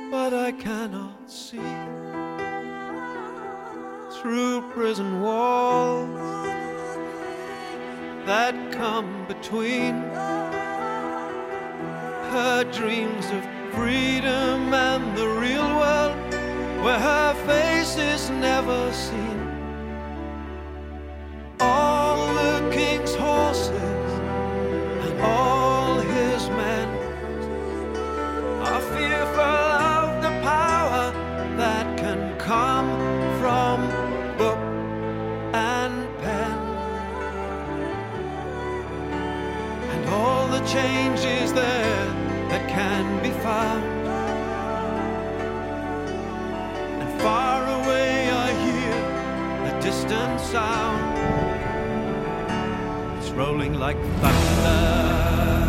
but I cannot see through prison walls that come between her dreams of freedom and the real world where her face is never seen. All the king's horses and all his men are fearful of the power that can come from book and pen, and all the changes there that can be found. And far away I hear a distant sound. It's rolling like thunder.